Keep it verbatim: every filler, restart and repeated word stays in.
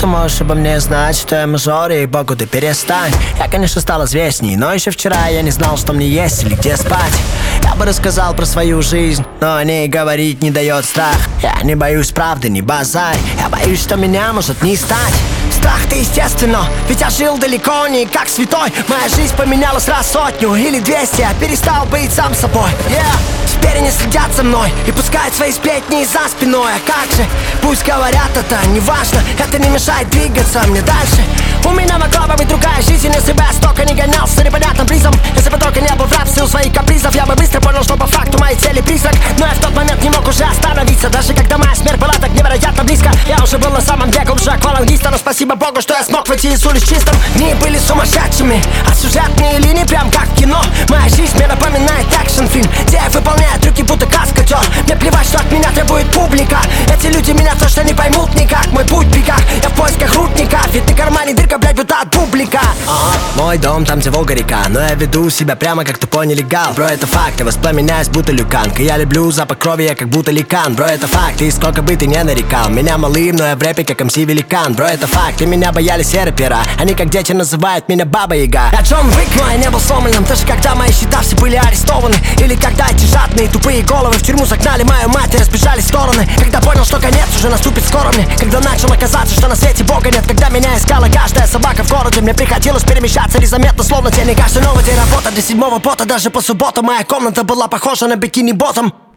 ты можешь обо мне знать, что я мажор, и богу ты перестань. Я, конечно, стал известней, но еще вчера я не знал, что мне есть или где спать. Я бы рассказал про свою жизнь, но о ней говорить не дает страх. Я не боюсь правды, не базарь, я боюсь, что меня может не стать. Страх-то естественно, ведь я жил далеко не как святой. Моя жизнь поменялась раз сотню или двести, я перестал быть сам собой. Yeah. Теперь они следят за мной и пускают свои сплетни за спиной. А как же, пусть говорят это, не важно, это не мешает двигаться мне дальше. У меня могла бы быть другая жизнь, если бы я столько не гонялся за непонятным призом. Если бы только не был в рабстве у своих капризов, я бы быстро понял, что по факту моей цели призрак. Но я в тот момент не мог уже остановиться, даже когда моя смерть была так невероятно близко. Я уже был на самом деле глубже аквалангиста, но спасибо богу, что я смог выйти из улиц чистым. Дни были сумасшедшими, а сюжетные линии прям как в кино. Моя жизнь мне напоминает экшн-фильм, где я выполняю трюки будто каскадер. Мне плевать, что от меня требует публика. Эти люди меня точно не поймут никак. Мой путь в бегах, я в поисках рудника. Ведь на кармане дырка, блядь, вот от бублика. Ага. Мой дом там, где Волга река, но я веду себя прямо как тупой нелегал. Бро, это факт, я воспламеняюсь будто люканка. Я люблю запах крови, я как будто ликан. Бро, это факт, и сколько бы ты не нарекал меня малым, но я в рэпе как эм си великан. Бро, это факт, и меня боялись серпера. Они как дети называют меня Баба Яга. Я Джон Уик, но я не был сломленным, даже когда мои счета все были арестованы. Или когда эти жадные тупые головы в тюрьму загнали мою мать и разбежались в стороны. Когда понял, что конец уже наступит скоро мне. Когда начало казаться, что на свете Бога нет. Когда меня искала каждая собака в городе. Мне приходилось перемещаться незаметно, словно тень. И каждый новый день работа для седьмого пота. Даже по субботам моя комната была похожа на бикини-ботом.